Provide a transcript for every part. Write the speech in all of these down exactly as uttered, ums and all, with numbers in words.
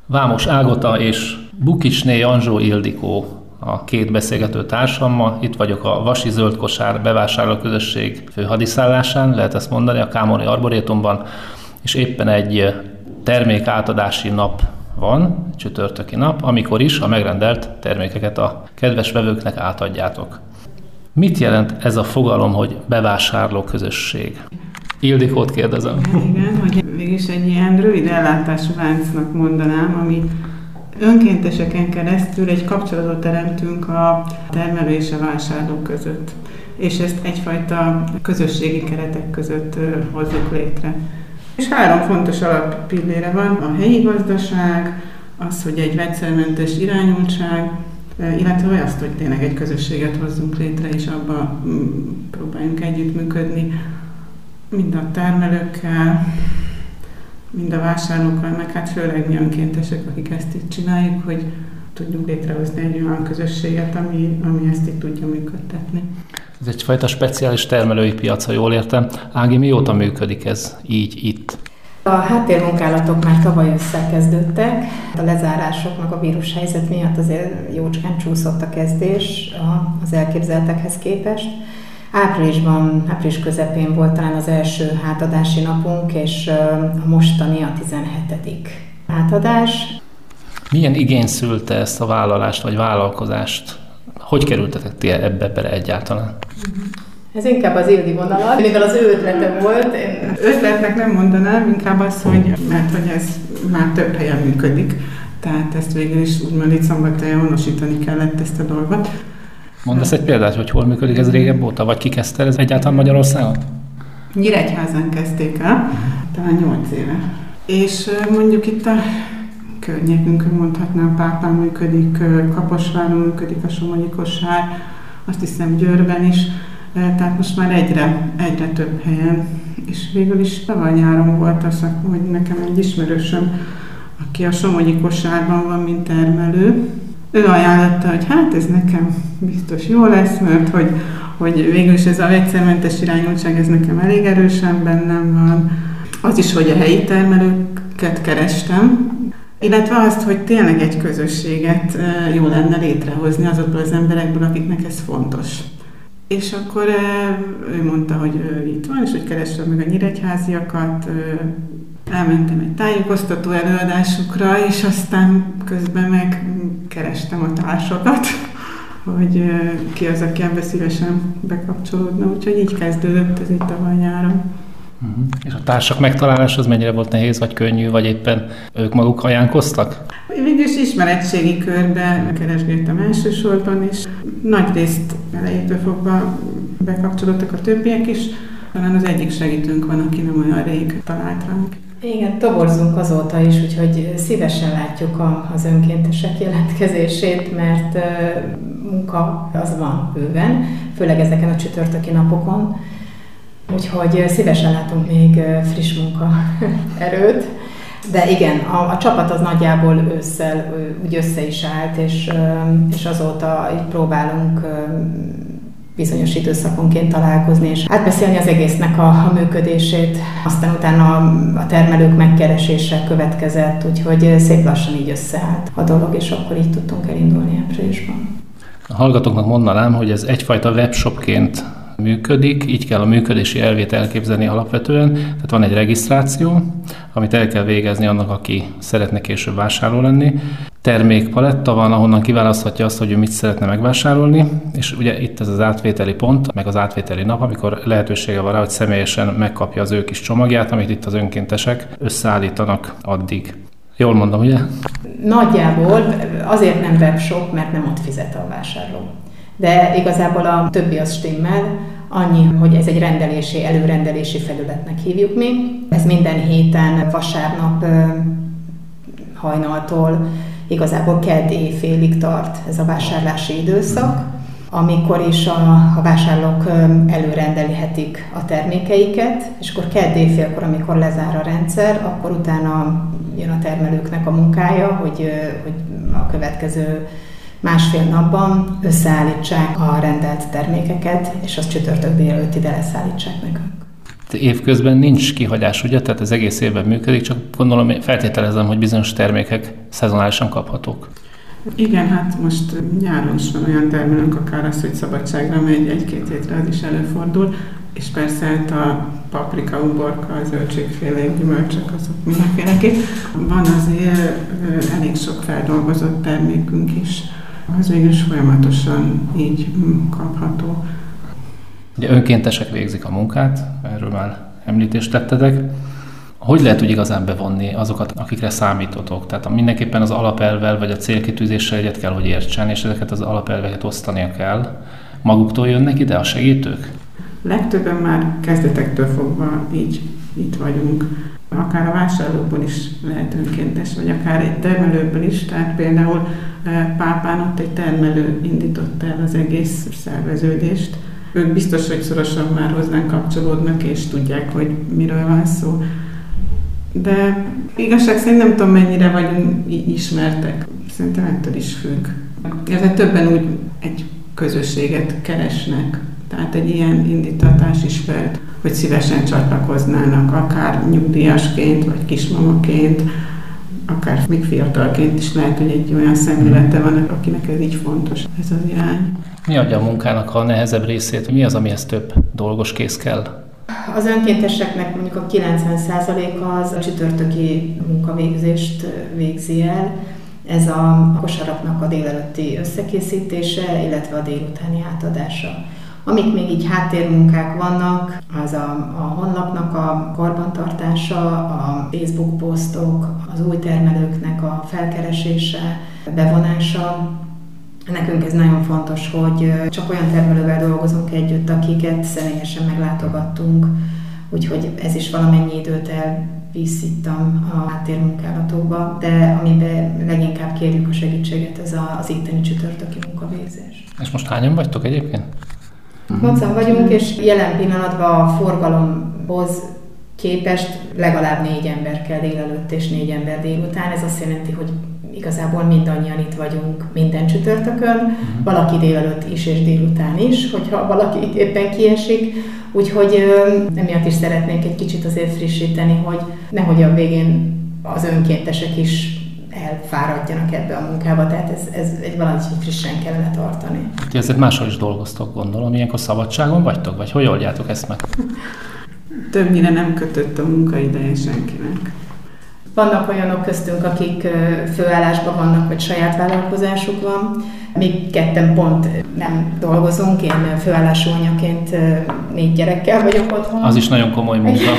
Vámos Ágota és Bukicsné Anzsó Ildikó a két beszélgető társammal. Itt vagyok a Vasi Zöldkosár bevásárlóközösség főhadiszállásán, lehet ezt mondani, a Kámoni Arborétumban, és éppen egy termék átadási nap van, csütörtöki nap, amikor is a megrendelt termékeket a kedves vevőknek átadjátok. Mit jelent ez a fogalom, hogy bevásárlóközösség? Ildikót kérdezem. Igen, hogy mégis egy ilyen rövid ellátású láncnak mondanám, ami önkénteseken keresztül egy kapcsolatot teremtünk a termelő és a vásárló között. És ezt egyfajta közösségi keretek között hozzuk létre. És három fontos alappillére van: a helyi gazdaság, az, hogy egy vegyszermentes irányultság, illetve azt, hogy tényleg egy közösséget hozzunk létre, és abban próbáljunk együttműködni, mind a termelőkkel, mind a vásárlókkal, meg hát főleg mi önkéntesek, akik ezt itt csináljuk, hogy tudjuk létrehozni egy olyan közösséget, ami, ami ezt itt tudja működtetni. Ez egyfajta speciális termelői piac, ha jól értem. Ági, mióta működik ez így itt? A háttérmunkálatok már tavaly össze kezdődtek. A lezárások meg a vírushelyzet miatt azért jócskán csúszott a kezdés az elképzeltekhez képest. Áprilisban, április közepén volt talán az első átadási napunk, és a mostani a tizenhetedik átadás. Milyen igény szülte ezt a vállalást, vagy vállalkozást? Hogy kerültetek ti ebbe bele egyáltalán? Ez inkább az Ildi vonalat, mivel az ő ötlete volt. Én... Ötletnek nem mondanám, inkább az, hogy, mert hogy ez már több helyen működik. Tehát ezt végül is úgymond itt Szombathelyen honosítani kellett ezt a dolgot. Mondasz egy példát, hogy hol működik ez régebb óta, vagy ki kezdte ez egyáltalán Magyarországon? Nyíregyházán kezdték el, talán nyolc éve. És mondjuk itt a környékünkön mondhatnám, Pápán működik, Kaposváron működik a Somogyi Kosár, azt hiszem Győrben is, tehát most már egyre, egyre több helyen. És végül is tavaly nyáron volt az, hogy nekem egy ismerősöm, aki a Somogyi Kosárban van, mint termelő, ő ajánlotta, hogy hát ez nekem biztos jó lesz, mert hogy, hogy végül is ez a vegyszermentes irányultság, ez nekem elég erősen bennem van. Az is, hogy a helyi termelőket kerestem, illetve azt, hogy tényleg egy közösséget jó lenne létrehozni azokból az emberekből, akiknek ez fontos. És akkor ő mondta, hogy ő itt van, és hogy kerestem meg a nyíregyháziakat, elmentem egy tájékoztató előadásukra, és aztán közben meg kerestem a társakat, hogy ki az, aki ebbe szívesen bekapcsolódna. Úgyhogy így kezdődött ez itt tavaly nyáron. Uh-huh. És a társak megtalálása az mennyire volt nehéz, vagy könnyű, vagy éppen ők maguk ajánlkoztak? Végülis ismeretségi körbe keresgéltem elsősorban, és nagy részt elejétől fogva bekapcsolódtak a többiek is. Talán az egyik segítőnk van, aki nem olyan rég talált ránk. Igen, toborzunk azóta is, úgyhogy szívesen látjuk a, az önkéntesek jelentkezését, mert munka az van bőven, főleg ezeken a csütörtöki napokon. Úgyhogy szívesen látunk még friss munkaerőt. De igen, a, a csapat az nagyjából ősszel úgy össze is állt, és, és azóta így próbálunk bizonyos időszakonként találkozni, és átbeszélni az egésznek a, a működését. Aztán utána a, a termelők megkeresése következett, úgyhogy szép lassan így összeállt a dolog, és akkor így tudtunk elindulni áprilisban. A hallgatóknak mondanám, hogy ez egyfajta webshopként működik, így kell a működési elvét elképzelni alapvetően. Tehát van egy regisztráció, amit el kell végezni annak, aki szeretne később vásárló lenni. Termékpaletta van, ahonnan kiválaszthatja azt, hogy ő mit szeretne megvásárolni, és ugye itt ez az átvételi pont, meg az átvételi nap, amikor lehetősége van rá, hogy személyesen megkapja az ő kis csomagját, amit itt az önkéntesek összeállítanak addig. Jól mondom, ugye? Nagyjából azért nem webshop, mert nem ott fizet a vásárló. De igazából a többi az stimmel, annyi, hogy ez egy rendelési, előrendelési felületnek hívjuk mi. Ez minden héten vasárnap hajnaltól igazából kedd éjfélig tart ez a vásárlási időszak, amikor is a, a vásárlók előrendelhetik a termékeiket, és akkor kedd éjfélkor, amikor lezár a rendszer, akkor utána jön a termelőknek a munkája, hogy, hogy a következő másfél napban összeállítsák a rendelt termékeket, és azt csütörtök délelőtt ide leszállítsák nekünk. Évközben nincs kihagyás, ugye? Tehát az egész évben működik, csak gondolom, feltételezem, hogy bizonyos termékek szezonálisan kaphatók. Igen, hát most nyáron is van olyan termelőnk, akár az, hogy szabadságra megy egy-két hétre, az is előfordul, és persze hát a paprika, uborka, a zöldségfélék, gyümölcsök, azok mindenféleképp. Van azért elég sok feldolgozott termékünk is, az mégis folyamatosan így kapható. Ugye önkéntesek végzik a munkát, erről már említést tettetek. Hogy lehet úgy igazán bevonni azokat, akikre számítotok? Tehát mindenképpen az alapelvvel vagy a célkitűzéssel egyet kell, hogy értsen, és ezeket az alapelveket osztania kell. Maguktól jönnek ide a segítők? Legtöbben már kezdetektől fogva így itt vagyunk. Akár a vásárlókból is lehet önkéntes, vagy akár egy termelőből is. Tehát például Pápán ott egy termelő indította el az egész szerveződést. Ők biztos, hogy szorosan már hozzánk kapcsolódnak, és tudják, hogy miről van szó. De igazság szerint nem tudom, mennyire vagyunk ismertek. Szerintem ettől is függ. Ezzel többen úgy egy közösséget keresnek. Tehát egy ilyen indítatás is fel, hogy szívesen csatlakoznának, akár nyugdíjasként, vagy kismamaként, akár még fiatalként is lehet, hogy egy olyan szemlélete van, akinek ez így fontos, ez az irány. Mi adja a munkának a nehezebb részét? Mi az, amihez több dolgos kész kell? Az önkénteseknek mondjuk a kilencven százaléka az a csütörtöki munkavégzést végzi el. Ez a kosaraknak a délelőtti összekészítése, illetve a délutáni átadása. Amik még így háttérmunkák vannak, az a, a honlapnak a karbantartása, a Facebook posztok, az új termelőknek a felkeresése, bevonása. Nekünk ez nagyon fontos, hogy csak olyan termelővel dolgozunk együtt, akiket személyesen meglátogattunk, úgyhogy ez is valamennyi időt elvisz itt a háttérmunkálatokba, de amiben leginkább kérjük a segítséget, ez az itteni csütörtöki munkavégzés. És most hányan vagytok egyébként? Hozan vagyunk, és jelen pillanatban a forgalomhoz képest legalább négy ember kell délelőtt és négy ember délután. Ez azt jelenti, hogy igazából mindannyian itt vagyunk minden csütörtökön, uh-huh. valaki délelőtt is és délután is, hogyha valaki éppen kiesik. Úgyhogy emiatt is szeretnénk egy kicsit azért frissíteni, hogy nehogy a végén az önkéntesek is elfáradjanak ebbe a munkába, tehát ez, ez egy valahogy frissen kellene tartani. Ti ezért máshol is dolgoztok, gondolom, ilyenkor szabadságon vagytok, vagy hogy oldjátok ezt meg? Többnyire nem kötött a munkaideje senkinek. Vannak olyanok köztünk, akik főállásban vannak, vagy saját vállalkozásuk van. Mi ketten pont nem dolgozunk, én főállású anyaként négy gyerekkel vagyok otthon. Az is nagyon komoly munka.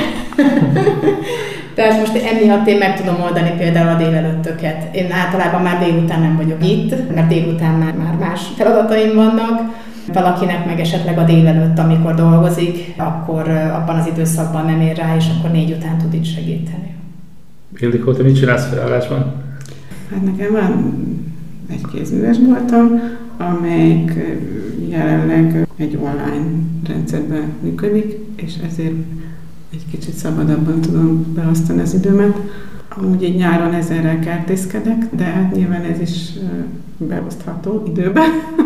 Tehát most emiatt én meg tudom oldani például a délelőttöket. Én általában már délután nem vagyok itt, mert délután már, már más feladataim vannak. Valakinek meg esetleg a délelőtt, amikor dolgozik, akkor abban az időszakban nem ér rá, és akkor négy után tud itt segíteni. Ildikó, te mit csinálsz főállásban? Hát nekem van egy kézművesboltom, amelyik jelenleg egy online rendszerben működik, és ezért egy kicsit szabadabban tudom beosztani az időmet. Amúgy egy nyáron ezerrel kertészkedek, de hát nyilván ez is beosztható időben.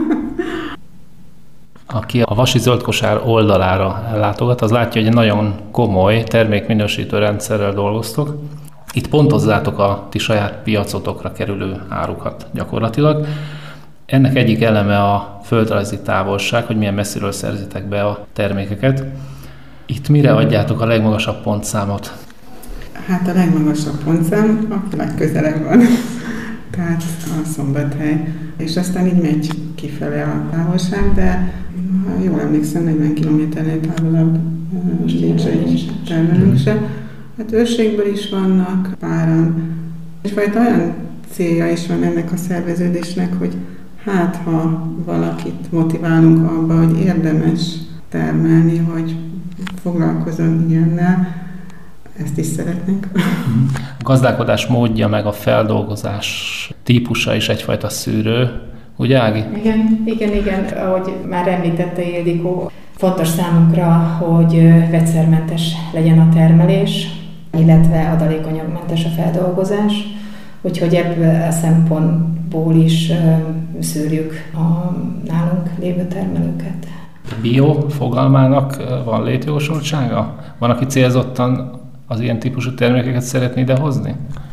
Aki a Vasi Zöldkosár oldalára látogat, az látja, hogy egy nagyon komoly termékminősítő rendszerrel dolgoztok. Itt pontozzátok a ti saját piacotokra kerülő árukat gyakorlatilag. Ennek egyik eleme a földrajzi távolság, hogy milyen messziről szerzitek be a termékeket. Itt mire adjátok a legmagasabb pontszámot? Hát a legmagasabb pontszám a legközelebb van, tehát a Szombathely. És aztán így megy kifele a távolság, de ha jól emlékszem, negyven kilométernél távolabb nincs egy termelőnk se. Hát őrségből is vannak páran. És vagy olyan célja is van ennek a szerveződésnek, hogy hát ha valakit motiválunk abba, hogy érdemes termelni, hogy foglalkozom ilyennel, ezt is szeretnénk. A gazdálkodás módja meg a feldolgozás típusa is egyfajta szűrő, ugye Ági? Igen, igen, igen, ahogy már említette Ildikó, fontos számunkra, hogy vegyszermentes legyen a termelés, illetve adalékanyagmentes a feldolgozás, úgyhogy ebből a szempontból is szűrjük a nálunk lévő termelőket. Bio fogalmának van létjogosultsága? Van, aki célzottan az ilyen típusú termékeket szeretné idehozni?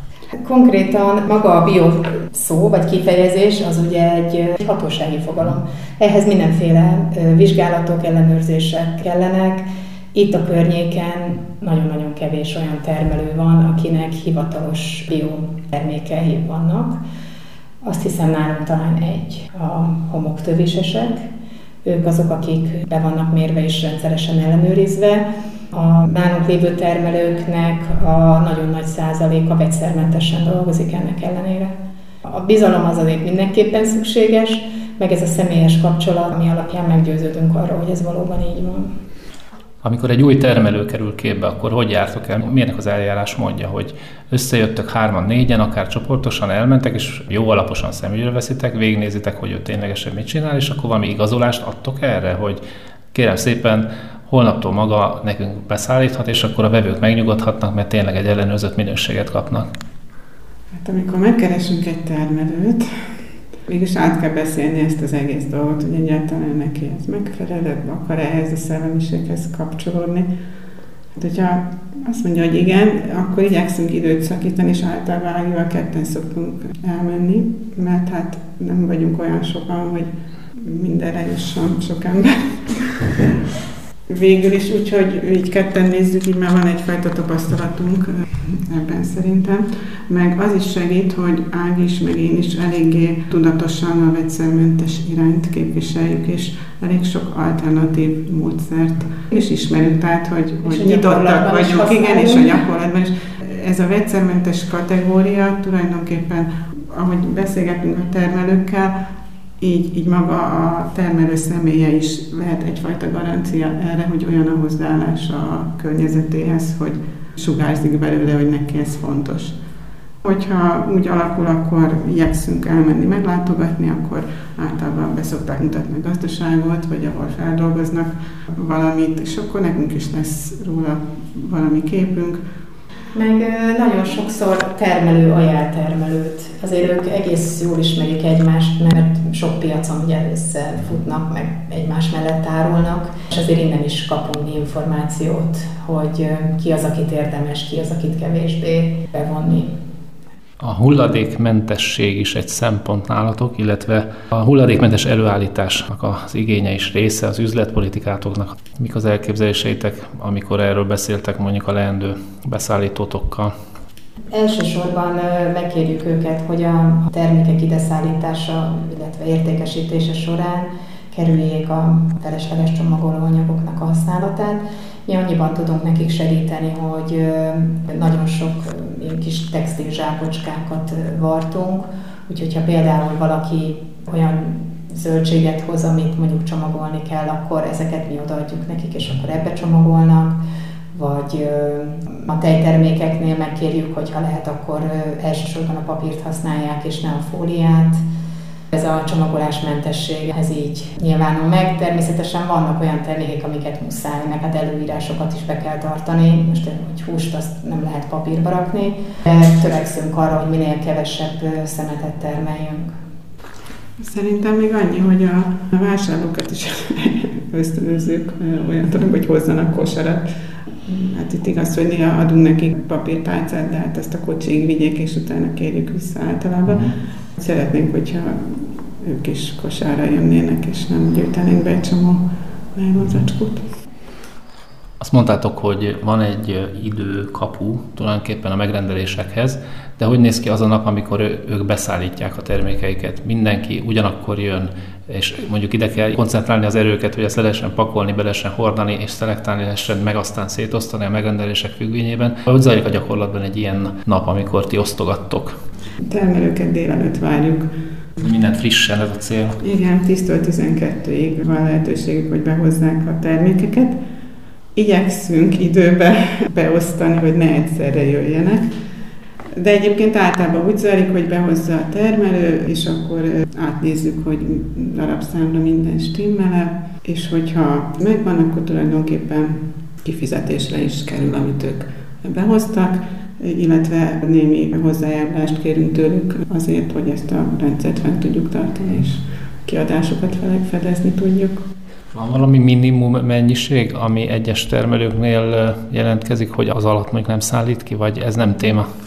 Konkrétan maga a bio szó vagy kifejezés az ugye egy hatósági fogalom. Ehhez mindenféle vizsgálatok, ellenőrzések kellenek. Itt a környéken nagyon-nagyon kevés olyan termelő van, akinek hivatalos bio termékei vannak. Azt hiszem nálunk talán egy, a homoktövésesek. Ők azok, akik be vannak mérve és rendszeresen ellenőrizve. A nálunk lévő termelőknek a nagyon nagy százaléka vegyszermentesen dolgozik ennek ellenére. A bizalom az azért mindenképpen szükséges, meg ez a személyes kapcsolat, ami alapján meggyőződünk arról, hogy ez valóban így van. Amikor egy új termelő kerül képbe, akkor hogy jártok el? Milyenek az eljárás módja, hogy összejöttök hárman, négyen, akár csoportosan elmentek, és jó alaposan szemügyre veszitek, végignézitek, hogy ő ténylegesen mit csinál, és akkor valami igazolást adtok erre, hogy kérem szépen, holnaptól maga nekünk beszállíthat, és akkor a vevők megnyugodhatnak, mert tényleg egy ellenőrzött minőséget kapnak. Hát amikor megkeresünk egy termelőt, mégis át kell beszélni ezt az egész dolgot, hogy egyáltalán neki ez megfelel, akar ehhez a szellemiséghez kapcsolódni. Hát, hogyha azt mondja, hogy igen, akkor igyekszünk időt szakítani, és általában ágival ketten szoktunk elmenni, mert hát nem vagyunk olyan sokan, hogy mindenre jusson sok ember. Végül is úgy, hogy így ketten nézzük, így már van egyfajta tapasztalatunk ebben szerintem. Meg az is segít, hogy Ági is, meg én is eléggé tudatosan a vegyszermentes irányt képviseljük, és elég sok alternatív módszert és ismerünk, tehát, hogy, hogy nyitottak vagyunk, igen, és a gyakorlatban is. Ez a vegyszermentes kategória tulajdonképpen, ahogy beszélgetünk a termelőkkel, Így, így maga a termelő személye is lehet egyfajta garancia erre, hogy olyan a hozzáállása a környezetéhez, hogy sugárzik belőle, hogy neki ez fontos. Hogyha úgy alakul, akkor igyekszünk elmenni meglátogatni, akkor általában be szokták mutatni a gazdaságot, vagy ahol feldolgoznak valamit, és akkor nekünk is lesz róla valami képünk. Meg nagyon sokszor termelő ajánl termelőt. Azért ők egész jól ismerik egymást, mert sok piacon ugye összefutnak, meg egymás mellett tárolnak, és azért innen is kapunk információt, hogy ki az, akit érdemes, ki az, akit kevésbé bevonni. A hulladékmentesség is egy szempont nálatok, illetve a hulladékmentes előállításnak az igénye is része az üzletpolitikátoknak. Mik az elképzeléseitek, amikor erről beszéltek mondjuk a leendő beszállítótokkal? Elsősorban megkérjük őket, hogy a termékek ideszállítása, illetve értékesítése során kerüljék a felesleges csomagolóanyagoknak a használatát. Mi annyiban tudunk nekik segíteni, hogy nagyon sok ilyen kis textil zsákocskákat vartunk, úgyhogy ha például valaki olyan zöldséget hoz, amit mondjuk csomagolni kell, akkor ezeket mi odaadjuk nekik, és akkor ebbe csomagolnak, vagy a tejtermékeknél megkérjük, hogy ha lehet, akkor elsősorban a papírt használják, és nem a fóliát. Ez a csomagolásmentesség, ez így nyilvánul meg. Természetesen vannak olyan termékek, amiket muszáj, meg hát előírásokat is be kell tartani. Most egy húst azt nem lehet papírba rakni, de törekszünk arra, hogy minél kevesebb szemetet termeljünk. Szerintem még annyi, hogy a vásárlókat is ösztönözzük olyan dolog, hogy hozzanak kosarat. Hát itt igaz, hogy néha adunk nekik papírtálcát, de hát ezt a kocsiig vigyék, és utána kérjük vissza általában. Mm. Szeretnénk, hogyha ők is kosárra jönnének, és nem gyűjtenénk be egy csomó nájlonzacskót. Azt mondtátok, hogy van egy időkapu tulajdonképpen a megrendelésekhez, de hogy néz ki az a nap, amikor ők beszállítják a termékeiket? Mindenki ugyanakkor jön, és mondjuk ide kell koncentrálni az erőket, hogy ezt le lehessen pakolni, be lehessen hordani, és szelektálni lehessen, meg aztán szétosztani a megrendelések függvényében. Hogy zajlik a gyakorlatban egy ilyen nap, amikor ti osztogattok? A termelőket délelőtt várjuk. Mindent frissen, ez a cél? Igen, tíztől tizenkettőig van lehetőségük, hogy behozzák a termékeket. Igyekszünk időbe beosztani, hogy ne egyszerre jöjjenek. De egyébként általában úgy zajlik, hogy behozza a termelő, és akkor átnézzük, hogy darabszámra minden stimmel, és hogyha megvan, akkor tulajdonképpen kifizetésre is kerül, amit ők behoztak, illetve némi hozzájárulást kérünk tőlük azért, hogy ezt a rendszert fent tudjuk tartani, és kiadásokat fedezni tudjuk. Van valami minimum mennyiség, ami egyes termelőknél jelentkezik, hogy az alatt mondjuk nem szállít ki, vagy ez nem téma?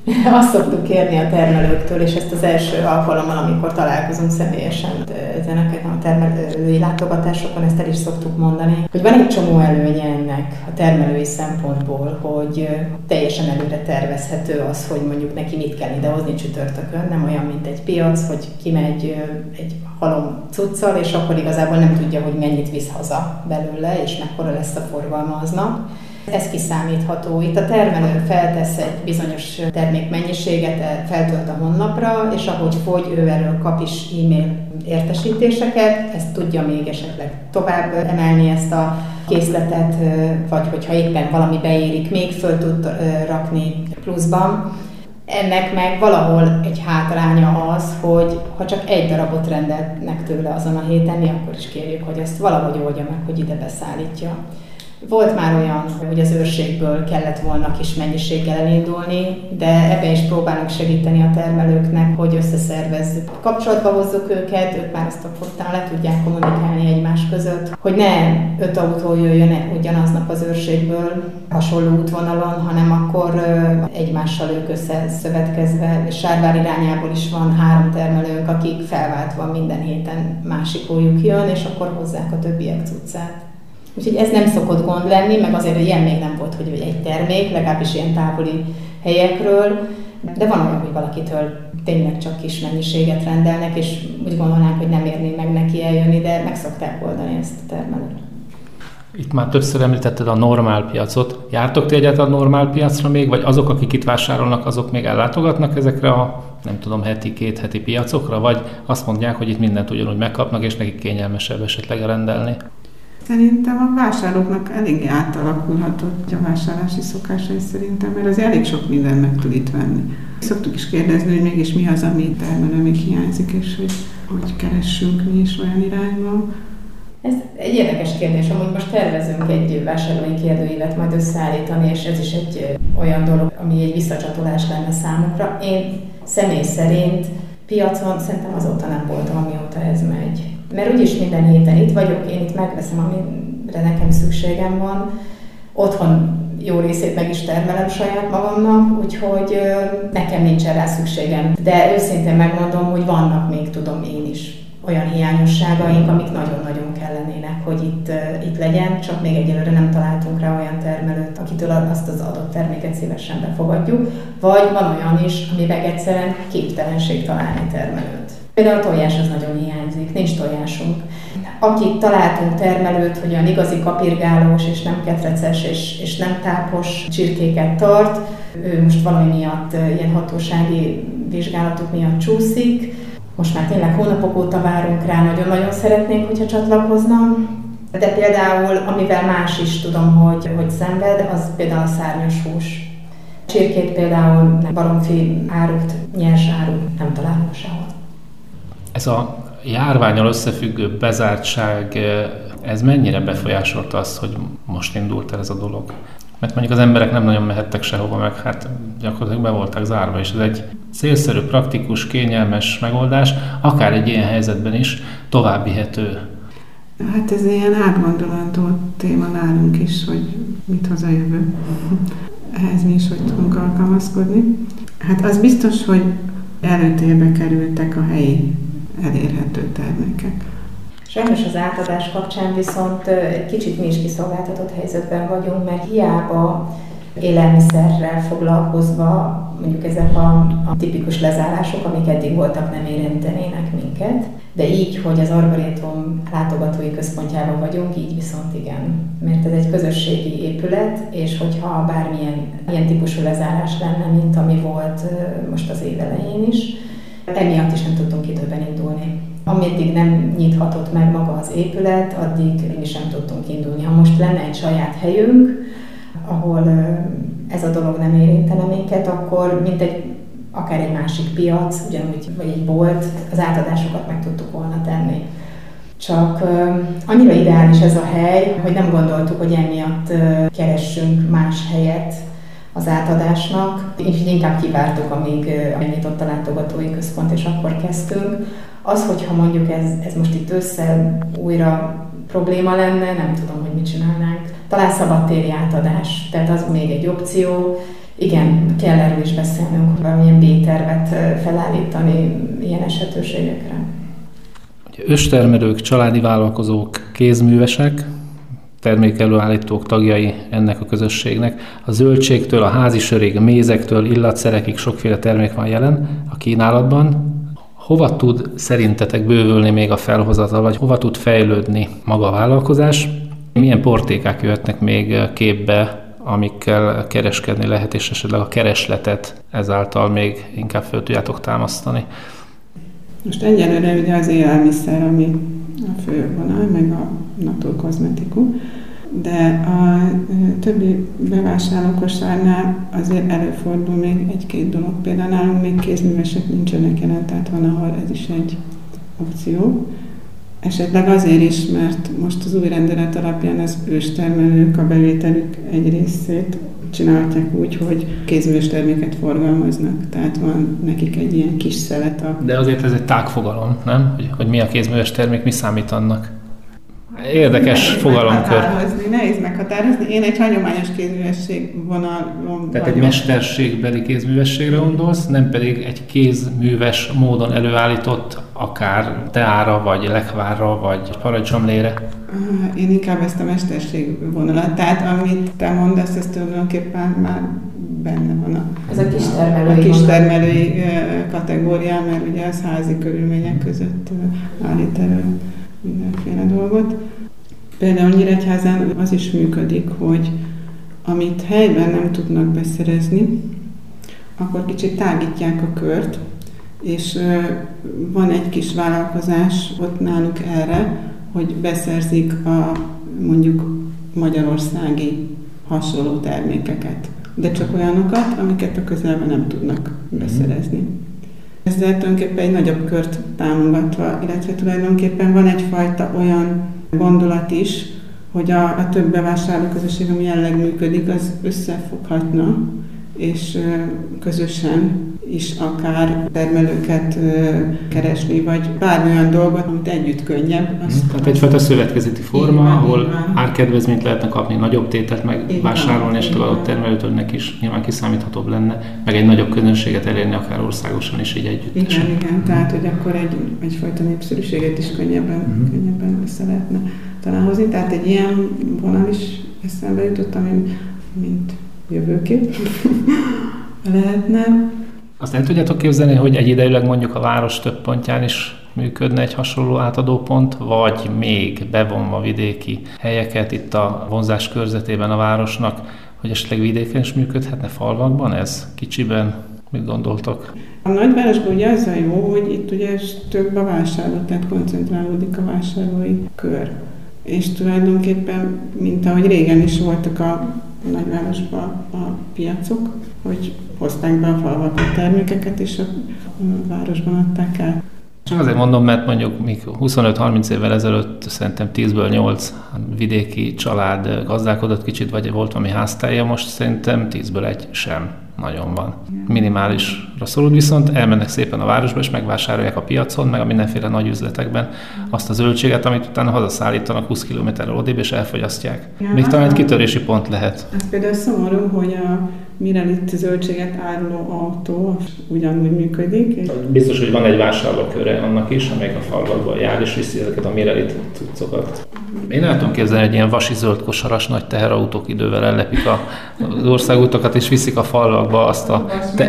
Azt szoktuk kérni a termelőktől, és ezt az első alkalommal, amikor találkozunk személyesen ezen a termelői látogatásokon, ezt el is szoktuk mondani, hogy van egy csomó előnye ennek a termelői szempontból, hogy teljesen előre tervezhető az, hogy mondjuk neki mit kell idehozni csütörtökön, nem olyan, mint egy piac, hogy kimegy egy halom cuccal, és akkor igazából nem tudja, hogy mennyit visz haza belőle, és mekkora lesz a forgalma aznap. Ez kiszámítható. Itt a termelő feltesz egy bizonyos termékmennyiséget, feltölt a honlapra, és ahogy fogy, ő erről kap is e-mail értesítéseket, ezt tudja még esetleg tovább emelni ezt a készletet, vagy hogyha éppen valami beérik, még föl tud rakni pluszban. Ennek meg valahol egy hátránya az, hogy ha csak egy darabot rendelnek tőle azon a héten, mi akkor is kérjük, hogy ezt valahogy oldja meg, hogy ide beszállítja. Volt már olyan, hogy az őrségből kellett volna kis mennyiséggel elindulni, de ebben is próbálunk segíteni a termelőknek, hogy összeszervezzük. Kapcsolatba hozzuk őket, ők már azt akkor le tudják kommunikálni egymás között, hogy ne öt autó jöjjön ugyanaznap az őrségből hasonló útvonalon, hanem akkor egymással ők összeszövetkezve, és Sárvár irányából is van három termelőnk, akik felváltva minden héten másikójuk jön, és akkor hozzák a többiek cuccát. Úgyhogy ez nem szokott gond lenni, meg azért ilyen még nem volt, hogy egy termék, legalábbis ilyen távoli helyekről, de van olyan, hogy valakitől tényleg csak kis mennyiséget rendelnek, és úgy gondolnánk, hogy nem érné meg neki eljönni, de meg szokták oldani ezt a termelőt. Itt már többször említetted a normál piacot. Jártok ti egyáltalán a normál piacra még, vagy azok, akik itt vásárolnak, azok még ellátogatnak ezekre a, nem tudom, heti, két heti piacokra, vagy azt mondják, hogy itt mindent ugyanúgy megkapnak, és nekik kényelmesebb esetleg rendelni? Szerintem a vásárlóknak eléggé átalakulhatott a vásárlási szokásai szerintem, mert az elég sok mindent meg tud itt venni. Szoktuk is kérdezni, hogy mégis mi az, ami termelő még hiányzik, és hogy, hogy keressünk mi is olyan irányban. Ez egy érdekes kérdés, amúgy most tervezünk egy vásárlói kérdőívet majd összeállítani, és ez is egy olyan dolog, ami egy visszacsatolás lenne számukra. Én személy szerint piacon szerintem azóta nem voltam, amióta ez megy. Mert úgyis minden héten itt vagyok, én itt megveszem, amire nekem szükségem van. Otthon jó részét meg is termelem saját magamnak, úgyhogy nekem nincsen rá szükségem. De őszintén megmondom, hogy vannak még, tudom én is, olyan hiányosságaink, amik nagyon-nagyon kellenének, hogy itt, itt legyen, csak még egyelőre nem találtunk rá olyan termelőt, akitől azt az adott terméket szívesen befogadjuk. Vagy van olyan is, amiben egyszerűen képtelenség találni termelőt. Például a tojás az nagyon hiányzik, nincs tojásunk. Akit találtunk termelőt, hogy olyan igazi kapirgálós, és nem ketreces, és, és nem tápos csirkéket tart, ő most valami miatt, ilyen hatósági vizsgálatok miatt csúszik. Most már tényleg hónapok óta várunk rá, nagyon-nagyon szeretnénk, hogyha csatlakozna. De például, amivel más is tudom, hogy, hogy szenved, az például a szárnyas hús. Csirkét például, baromfi árut, nyers árut nem találunk sehol. Ez a járvánnyal összefüggő bezártság, ez mennyire befolyásolta azt, hogy most indult el ez a dolog? Mert mondjuk az emberek nem nagyon mehettek sehova, meg hát gyakorlatilag be voltak zárva, és ez egy célszerű, praktikus, kényelmes megoldás, akár egy ilyen helyzetben is tovább vihető. Hát ez ilyen átgondolandó téma nálunk is, hogy mit hoz a jövő. Ehhez mi is hogy tudunk alkalmazkodni. Hát az biztos, hogy előtérbe kerültek a helyi elérhető termékek. Sajnos az átadás kapcsán viszont egy kicsit mi is kiszolgáltatott helyzetben vagyunk, mert hiába élelmiszerrel foglalkozva, mondjuk ezek a, a tipikus lezárások, amik eddig voltak, nem érintenének minket, de így, hogy az Arborétum látogatói központjában vagyunk, így viszont igen. Mert ez egy közösségi épület, és hogyha bármilyen ilyen típusú lezárás lenne, mint ami volt most az év elején is, emiatt is nem tudtunk időben indulni. Ameddig nem nyithatott meg maga az épület, addig mi sem tudtunk indulni. Ha most lenne egy saját helyünk, ahol ez a dolog nem érintene minket, akkor mint egy, akár egy másik piac, ugyanúgy, vagy egy bolt, az átadásokat meg tudtuk volna tenni. Csak uh, annyira ideális ez a hely, hogy nem gondoltuk, hogy emiatt uh, keressünk más helyet az átadásnak, és inkább kivártuk, amíg uh, nyitott a látogatói központ, és akkor kezdtünk. Az, hogyha mondjuk ez, ez most itt össze újra probléma lenne, nem tudom, hogy mit csinálnánk. Talán szabadtéri átadás, tehát az még egy opció, Igen, kell erről is beszélnünk, valamilyen B-tervet felállítani ilyen esetőségekre. Őstermelők, családi vállalkozók, kézművesek, termékelőállítók tagjai ennek a közösségnek. A zöldségtől, a házi sörig, a mézektől, illatszerekig sokféle termék van jelen a kínálatban. Hova tud szerintetek bővülni még a felhozatal, vagy hova tud fejlődni maga a vállalkozás? Milyen portékák jöhetnek még képbe, amikkel kereskedni lehet, és esetleg a keresletet ezáltal még inkább föl tudjátok támasztani? Most egyelőre ugye az élelmiszer, ami a fő vonal, meg a naturkozmetikum, de a többi bevásárlókosárnál azért előfordul még egy-két dolog. Például nálunk még kézművesek nincsenek jelen, tehát van, ahol ez is egy opció. Esetleg azért is, mert most az új rendelet alapján az őstermelők a bevételük egy részét csinálhatják úgy, hogy kézműves terméket forgalmaznak. Tehát van nekik egy ilyen kis szelet. A... De azért ez egy tágfogalom, nem? Hogy, hogy mi a kézműves termék, mi számít annak? Érdekes nehéz fogalomkör. Nehéz meghatározni. Én egy hagyományos kézművesség vonalon Tehát vagyok. Egy mesterségbeli kézművességre gondolsz, nem pedig egy kézműves módon előállított akár teára, vagy lekvárra, vagy paradicsomlére. Én inkább ezt a mesterség vonalat. Tehát amit te mondasz, ez tulajdonképpen már benne van a, ez a kistermelői, a kistermelői kategóriá, mert ugye az házi körülmények között állít elő mindenféle dolgot. Például Nyíregyházán az is működik, hogy amit helyben nem tudnak beszerezni, akkor kicsit tágítják a kört, és van egy kis vállalkozás ott náluk erre, hogy beszerzik a mondjuk magyarországi hasonló termékeket, de csak olyanokat, amiket a közelben nem tudnak beszerezni. Ezzel tulajdonképpen egy nagyobb kört támogatva, illetve tulajdonképpen van egyfajta olyan gondolat is, hogy a, a több bevásárlóközösség, ami jelenleg működik, az összefoghatna, és közösen is akár termelőket keresni, vagy bármilyen dolgot, amit együtt könnyebb. Azt Tehát egyfajta szövetkezeti forma, van, ahol árkedvezményt lehetne kapni, nagyobb tételt megvásárolni, és adott termelőtőnek is nyilván kiszámíthatóbb lenne, meg egy nagyobb közönséget elérni, akár országosan is így együtt. Igen, igen, igen. Tehát, hogy akkor egy, egyfajta népszerűséget is könnyebben, uh-huh. könnyebben össze lehetne talán hozni. Tehát egy ilyen vonal is eszembe jutott, ami mint jövőkép lehetne. Azt el tudjátok képzelni, hogy egyidejűleg mondjuk a város több pontján is működne egy hasonló átadópont, vagy még bevonva vidéki helyeket itt a vonzás körzetében a városnak, hogy esetleg vidéken is működhetne, falvakban ez? Kicsiben? Mit gondoltok? A nagyvárosban ugye az a jó, hogy itt ugye több a vásárló, tehát koncentrálódik a vásárlói kör. És tulajdonképpen, mint ahogy régen is voltak a nagyvárosban a piacok, hogy hozták be a falvak a termékeket, és a városban adták el. Csak azért mondom, mert mondjuk még huszonöt-harminc évvel ezelőtt szerintem tízből nyolc vidéki család gazdálkodott kicsit, vagy volt valami háztálja, most szerintem tízből egy sem nagyon van. Minimálisra szorult, viszont elmennek szépen a városba, és megvásárolják a piacon, meg a mindenféle nagy üzletekben azt a zöldséget, amit utána hazaszállítanak húsz kilométerrel odébb, és elfogyasztják. Ja, még talán egy kitörési pont lehet. Ez például szomorú, hogy a Mirelit zöldséget áruló autó ugyanúgy működik. Biztos, hogy van egy vásárlóköre annak is, amelyik a falvakban jár, és viszi ezeket a Mirelit cuccokat. Én el tudom képzelni, egy ilyen vasi zöld kosaras nagy teherautók idővel ellepik az országútokat, és viszik a falvakba azt a, te,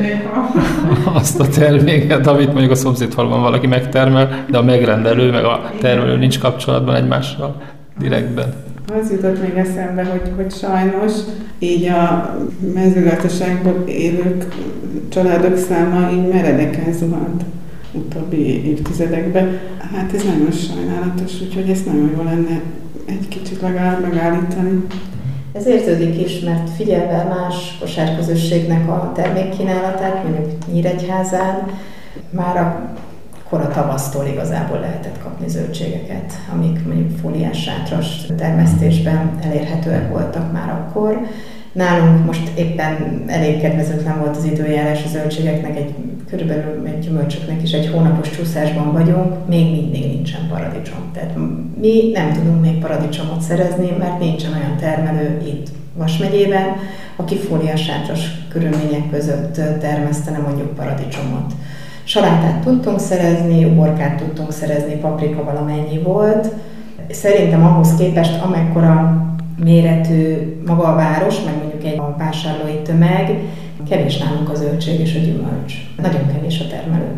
azt a terméket, amit mondjuk a szomszédfalban valaki megtermel, de a megrendelő meg a termelő nincs kapcsolatban egymással direktben. Az jutott még eszembe, hogy, hogy sajnos így a mezőgazdaságban élők családok száma így meredeken zuhant utóbbi évtizedekben. Hát ez nagyon sajnálatos, úgyhogy ezt nagyon jó lenne egy kicsit legalább megállítani. Ez érződik is, mert figyelve más kosárközösségnek a termékkínálatát, mondjuk Nyíregyházán, már a kora tavasztól igazából lehetett kapni zöldségeket, amik mondjuk fóliás sátras termesztésben elérhetőek voltak már akkor. Nálunk most éppen elég kedvezőtlen volt az időjárás a zöldségeknek, egy, körülbelül egy gyümölcsöknek is egy hónapos csúszásban vagyunk, még mindig nincsen paradicsom. Tehát mi nem tudunk még paradicsomot szerezni, mert nincsen olyan termelő itt Vas megyében, aki fóliás sátras körülmények között termesztene mondjuk paradicsomot. Salátát tudtunk szerezni, uborkát tudtunk szerezni, paprika valamennyi volt. Szerintem ahhoz képest, amekkora méretű maga a város, meg mondjuk egy vásárlói tömeg, kevés nálunk a zöldség és a gyümölcs. Nagyon kevés a termelő.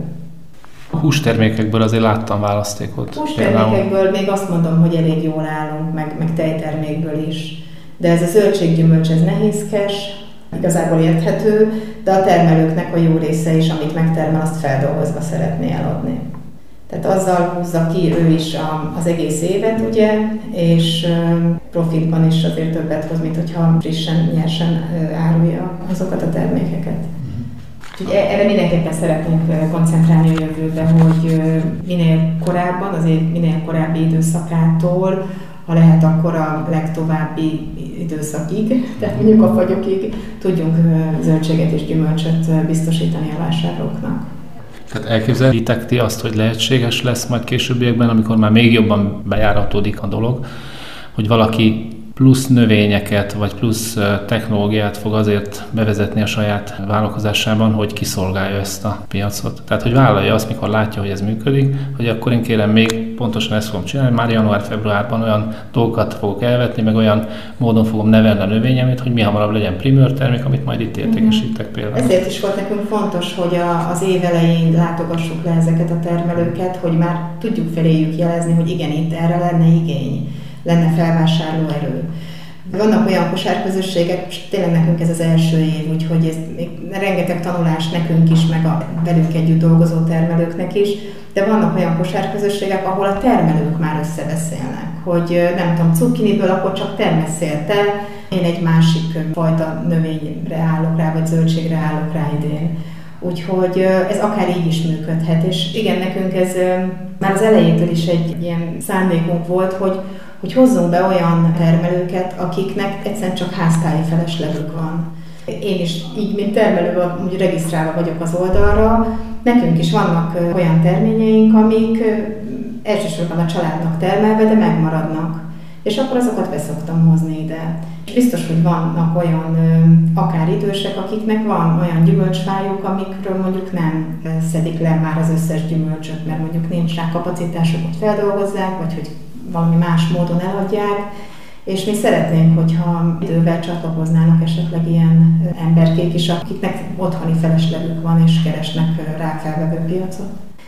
A hústermékekből azért láttam választékot. Hústermékekből még azt mondom, hogy elég jól állunk, meg, meg tejtermékből is. De ez a zöldséggyümölcs, ez nehézkes, igazából érthető, de a termelőknek a jó része is, amit megtermel, azt feldolgozva szeretné eladni. Tehát azzal húzza ki ő is az egész évet, ugye, és profitban is azért többet hoz, mint hogyha frissen, nyersen árulja azokat a termékeket. Úgyhogy erre mindenképpen szeretnénk koncentrálni a jövőben, hogy minél korábban, az év minél korábbi időszakától, ha lehet, akkor a legtovábbi időszakig, tehát mondjuk a fagyokig tudjunk zöldséget és gyümölcsöt biztosítani a vásárlóknak. Tehát elképzelitek ti azt, hogy lehetséges lesz majd későbbiekben, amikor már még jobban bejáratódik a dolog, hogy valaki plusz növényeket, vagy plusz technológiát fog azért bevezetni a saját vállalkozásában, hogy kiszolgálja ezt a piacot. Tehát, hogy vállalja azt, mikor látja, hogy ez működik, hogy akkor én kérem, még pontosan ezt fogom csinálni, már január-februárban olyan dolgokat fogok elvetni, meg olyan módon fogom nevelni a növényemet, hogy mi hamarabb legyen primőr termék, amit majd itt értékesítek például. Ezért is volt nekünk fontos, hogy a, az év elején látogassuk le ezeket a termelőket, hogy már tudjuk feléjük jelezni, hogy igen, itt erre lenne igény, lenne felvásárló erő. Vannak olyan kosárközösségek, és tényleg nekünk ez az első év, úgyhogy ez még rengeteg tanulás nekünk is, meg a velünk együtt dolgozó termelőknek is, de vannak olyan kosárközösségek, ahol a termelők már összebeszélnek, hogy nem tudom, cukkiniből akkor csak termeszél te, én egy másik fajta növényre állok rá, vagy zöldségre állok rá idén. Úgyhogy ez akár így is működhet, és igen, nekünk ez már az elejétől is egy ilyen szándékunk volt, hogy hogy hozzunk be olyan termelőket, akiknek egyszerűen csak háztáji feleslegük van. Én is így, mint termelő, úgy regisztrálva vagyok az oldalra, nekünk is vannak olyan terményeink, amik elsősorban a családnak termelve, de megmaradnak. És akkor azokat beszoktam hozni ide. És biztos, hogy vannak olyan akár idősek, akiknek van olyan gyümölcsfájuk, amikről mondjuk nem szedik le már az összes gyümölcsöt, mert mondjuk nincs rá kapacitásuk, hogy feldolgozzák, vagy hogy valami más módon eladják, és mi szeretnénk, hogyha idővel csatlakoznának esetleg ilyen emberkék is, akiknek otthoni feleslegük van, és keresnek rá felvevő piacot.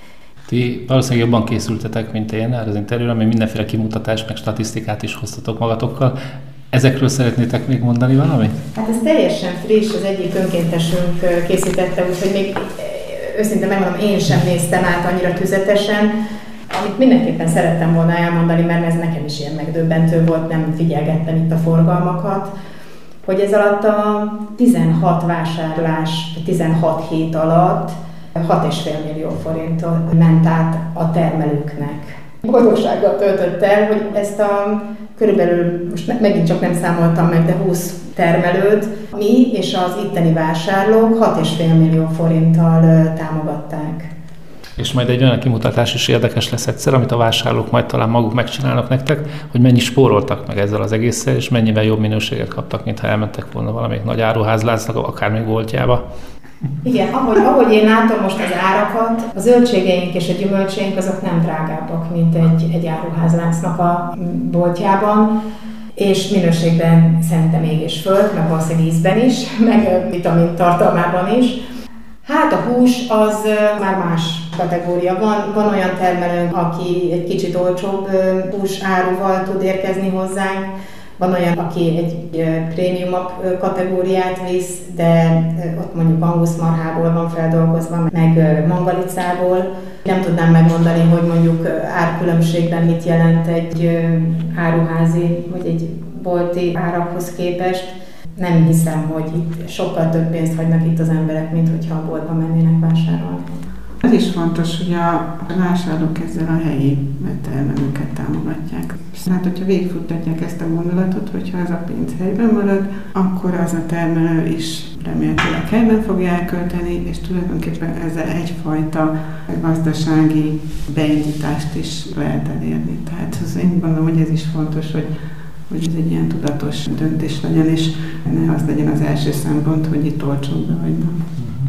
Ti valószínűleg jobban készültetek, mint én erre az interjúra, mert mindenféle kimutatást, meg statisztikát is hoztatok magatokkal. Ezekről szeretnétek még mondani valamit? Hát ez teljesen friss, az egyik önkéntesünk készítette, úgyhogy még őszintén megmondom, én sem néztem át annyira tüzetesen. Amit mindenképpen szerettem volna elmondani, mert ez nekem is ilyen megdöbbentő volt, nem figyelgettem itt a forgalmakat, hogy ez alatt a tizenhat vásárlás, tizenhat hét alatt hat egész öt millió forintot ment át a termelőknek. Boldogsággal töltött el, hogy ezt a körülbelül, most megint csak nem számoltam meg, de húsz termelőt mi és az itteni vásárlók hat egész öt millió forinttal támogatták. És majd egy olyan kimutatás is érdekes lesz egyszer, amit a vásárlók majd talán maguk megcsinálnak nektek, hogy mennyi spóroltak meg ezzel az egésszel, és mennyivel jobb minőséget kaptak, mintha elmentek volna valamelyik nagy áruházláncnak, akár még boltjába. Igen, ahogy, ahogy én látom most az árakat, a zöldségeink és a gyümölcsénk azok nem drágábbak, mint egy, egy áruházláncnak a boltjában, és minőségben szerintem ég és föld, meg valószínűleg ízben is, meg vitamin tartalmában is. Hát a hús az már más kategória. Van, van olyan termelőnk, aki egy kicsit olcsóbb hús áruval tud érkezni hozzánk, van olyan, aki egy prémiumabb kategóriát visz, de ott mondjuk anguszmarhából van feldolgozva, meg mangalicából. Nem tudnám megmondani, hogy mondjuk árkülönbségben mit jelent egy áruházi vagy egy bolti árakhoz képest. Nem hiszem, hogy itt sokkal több pénzt hagynak itt az emberek, mint hogyha a boltba mennének vásárolni. Ez is fontos, hogy a vásárlók ezzel a helyi termelőket támogatják. Hát, hogyha végigfuttatják ezt a gondolatot, hogyha ez a pénz helyben marad, akkor az a termelő is remélhetőleg helyben fogja elkölteni, és tulajdonképpen ezzel egyfajta gazdasági beindítást is lehet elérni. Tehát az én gondolom, hogy ez is fontos, hogy hogy ez egy ilyen tudatos döntés legyen, és ne az legyen az első szempont, hogy itt olcsóbb be vagy nem.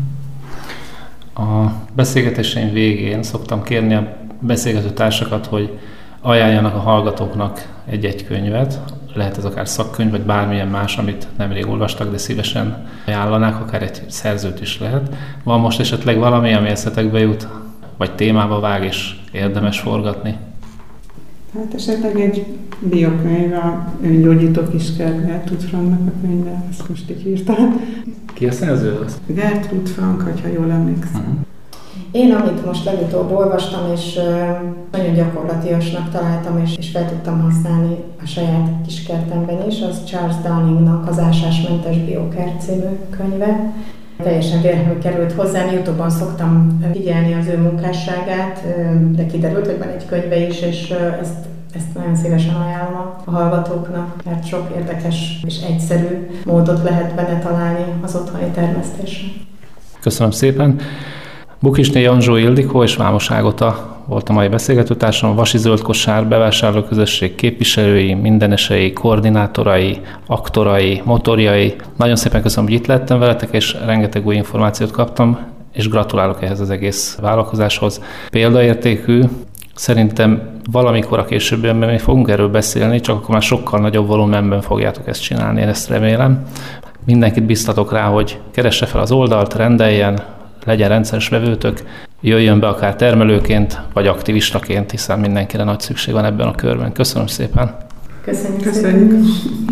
A beszélgetéseim végén szoktam kérni a beszélgető társakat, hogy ajánljanak a hallgatóknak egy-egy könyvet, lehet ez akár szakkönyv, vagy bármilyen más, amit nemrég olvastak, de szívesen ajánlanák, akár egy szerzőt is lehet. Van most esetleg valami, ami eszetekbe jut, vagy témába vág, és érdemes forgatni? Hát esetleg egy biokönyv, a öngyógyító kiskert Gertrud Franknak a könyve, ezt most így írtam. Ki a szerző? Gertrud Frank, hogyha jól emlékszem. Uh-huh. Én, amit most legutóbb olvastam, és nagyon gyakorlatiasnak találtam, és, és fel tudtam használni a saját kiskertemben is, az Charles Dunningnak az Ásásmentes biokert című könyve. Teljesen véletlenül került hozzám, YouTube-on szoktam figyelni az ő munkásságát, de kiderült, hogy van egy könyve is, és ezt, ezt nagyon szívesen ajánlom a hallgatóknak, mert sok érdekes és egyszerű módot lehet benne találni az otthoni termesztésre. Köszönöm szépen! Bukisné Janzsó Ildikó és Vámos Ágota volt a mai beszélgetőtársam, a Vasi Zöld Kosár bevásárlóközösség képviselői, mindenesei, koordinátorai, aktorai, motorjai. Nagyon szépen köszönöm, hogy itt lettem veletek, és rengeteg új információt kaptam, és gratulálok ehhez az egész vállalkozáshoz. Példaértékű, szerintem valamikor a későbbiekben mi fogunk erről beszélni, csak akkor már sokkal nagyobb volumenben fogjátok ezt csinálni, én ezt remélem. Mindenkit biztatok rá, hogy keresse fel az oldalt, rendeljen, legyen rendszeres vevőtök, jöjjön be akár termelőként, vagy aktivistaként, hiszen mindenkire nagy szükség van ebben a körben. Köszönöm szépen! Köszönjük, Köszönjük. szépen!